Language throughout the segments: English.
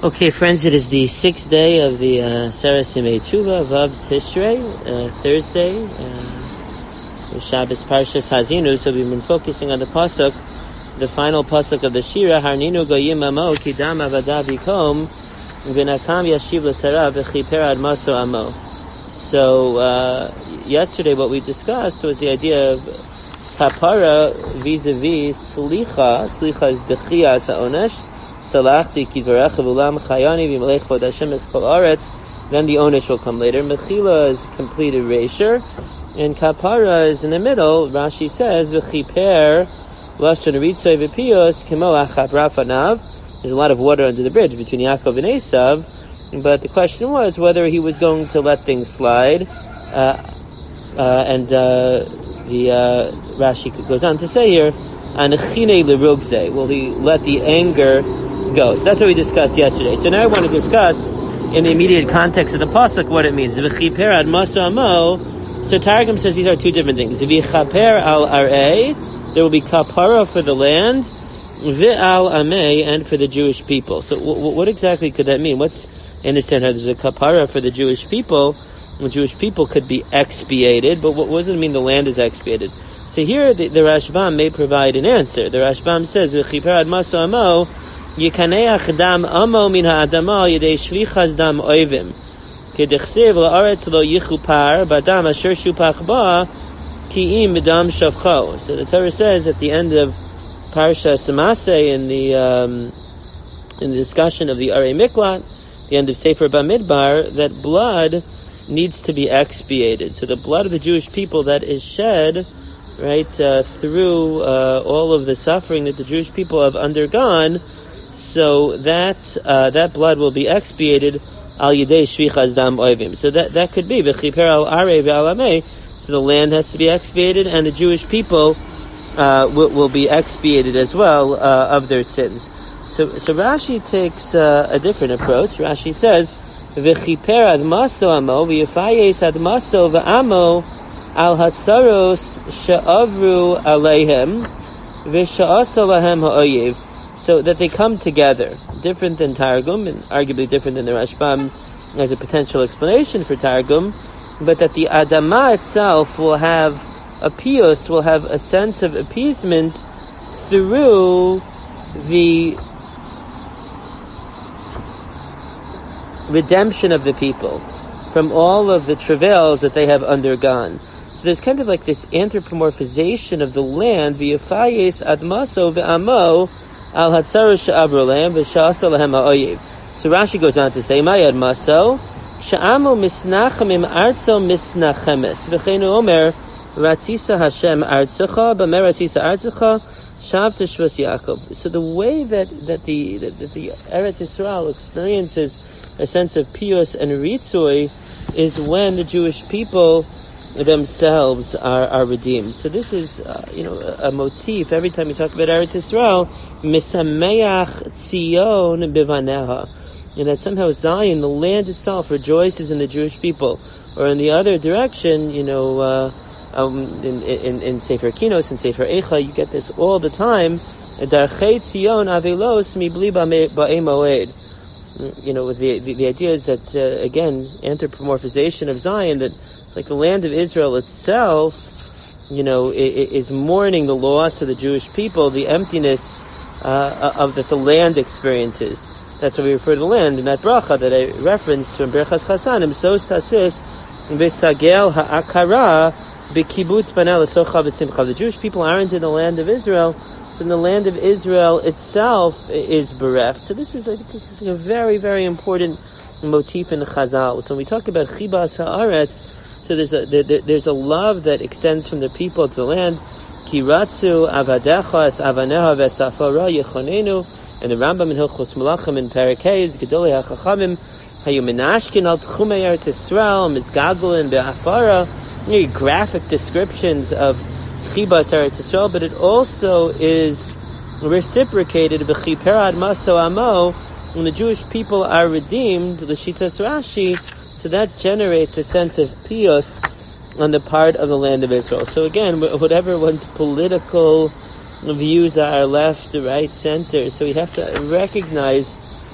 Okay, friends, it is the 6th day of the Seres Yemei Tshuva Vav Tishrei, Thursday, Shabbos Parshas Hazinu. So we've been focusing on the pasuk, the final pasuk of the Shira, Harninu Goyim Amo Kidam Avada Bikom V'Nakam Yashiv L'Tara V'Chiper Ad Maso Amo. So yesterday what we discussed was the idea of kapara vis-a-vis slicha. Slicha is dechiyas ha'onesh. Salachti kidvarecha v'ulam chayani v'melech v'od Hashem es kol aretz. Then the onesh will come later. Mechila is complete erasure, and kapara is in the middle. Rashi says v'chiper lashon ritzoi v'piyos kemo achap rafanav. There's a lot of water under the bridge between Yaakov and Esav, but the question was whether he was going to let things slide, and the Rashi goes on to say here, Anechine lerugze, will he let the anger go? So that's what we discussed yesterday. So now I want to discuss, in the immediate context of the pasuk, what it means. V'chiper ad masa amo. So Targum says these are two different things. V'chiper al arei, there will be kapara for the land, v'al amei, and for the Jewish people. So what exactly could that mean? I understand how there's a kapara for the Jewish people. The Jewish people could be expiated, but what does it mean the land is expiated? So here the Rashbam may provide an answer. The Rashbam says, V'chiper ad maso amo, Yikaneach dam amo min ha'adama yedei shvichas dam oivim. Kedechsev la'aretz lo yichupar, badam asher shupach ba, ki'im b'dam shavcho. So the Torah says at the end of Parsha Samase, in the discussion of the Arei Miklat, the end of Sefer Bamidbar, that blood needs to be expiated. So the blood of the Jewish people that is shed, right, through all of the suffering that the Jewish people have undergone, so that blood will be expiated al yidei shvichas dam oivim. So that could be v'chiper al arei v'al amei. So the land has to be expiated, and the Jewish people will be expiated as well of their sins. So Rashi takes a different approach. Rashi says, V'chiper ad maso amo, v'yifayes ad maso v'amo al hatzaros she'avru aleihem, v'sha'asa lahem ha'oyev. So that they come together, different than Targum, and arguably different than the Rashbam as a potential explanation for Targum, but that the Adama itself will have a piyus, will have a sense of appeasement through the redemption of the people from all of the travails that they have undergone. So there's kind of like this anthropomorphization of the land, v'yafayes admaso v'amo al hatzaros she'avru lehem v'sha'asa lahem ha'oyev. So Rashi goes on to say, Mayad maso she'amo misnachamim arzo misnachemes v'cheinu omer ratzisa Hashem artzecha b'mer ratzisa artzecha shav teshvos Yaakov. So the way that the Eretz Yisrael experiences a sense of piyus and ritzui is when the Jewish people themselves are redeemed. So this is a motif every time we talk about Eretz Yisrael, misameach tzion bivaneha, and that somehow Zion, the land itself, rejoices in the Jewish people. Or in the other direction, in Sefer Kinos and Sefer Eicha, you get this all the time. Darchei tzion avelos mibli ba'ei moed. With the idea is that again, anthropomorphization of Zion, that it's like the land of Israel itself, is mourning the loss of the Jewish people, the emptiness of that the land experiences. That's why we refer to the land in that bracha that I referenced from Berachas Chasanim. Sos tasis v'sagel ha'akara b'kibutz banel l'socha v'simcha. The Jewish people aren't in the land of Israel. So in the land of Israel itself is bereft. So this is a very, very important motif in Chazal. So when we talk about chibas haaretz, so there's a love that extends from the people to the land. Kiratzu avadecha es avaneha v'safara yechonenu. And the Rambam in Hilchos Malachim in Parakei, Gedolei HaChachamim, hayu menashkin al tchumei Eretz Yisrael, mizgagelin be'afara. Graphic descriptions of Chibas Eretz Yisrael, but it also is reciprocated v'chiper ad maso amo, when the Jewish people are redeemed, l'shitas Rashi, so that generates a sense of piyus on the part of the land of Israel. So again, whatever one's political views are left, right, center, so we have to recognize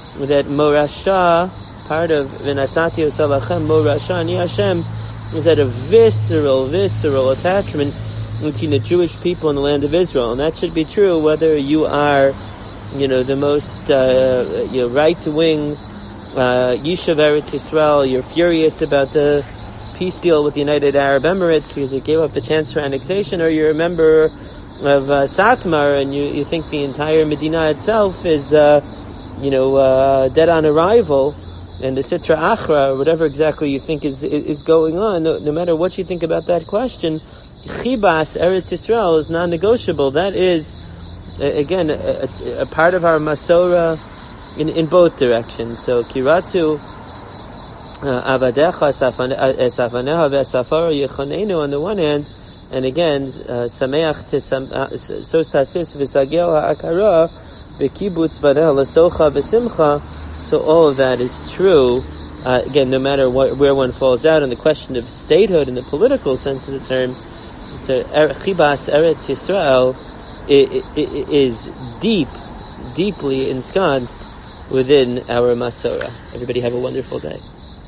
that Morasha, part of V'nasati Osalachem, Morasha Ani Hashem, is that a visceral attachment between the Jewish people and the land of Israel. And that should be true whether you are, the most right-wing Yishuv Eretz Yisrael, you're furious about the peace deal with the United Arab Emirates because it gave up the chance for annexation, or you're a member of Satmar and you think the entire Medina itself is dead on arrival, and the Sitra Achra, or whatever exactly you think is going on, no matter what you think about that question, Chibas Eretz Yisrael is non-negotiable. That is, again, a part of our Masorah in both directions. So Kiratzu Avadecha Safaneha Ve'Safara Yechonenu on the one hand, and again Sameach Sostasis V'Sagel Ha'akara V'Kibutz Baneh L'Socha V'Simcha. So all of that is true. Again, no matter where one falls out on the question of statehood in the political sense of the term, so Chibas Eretz Yisrael is deeply ensconced within our Masorah. Everybody have a wonderful day.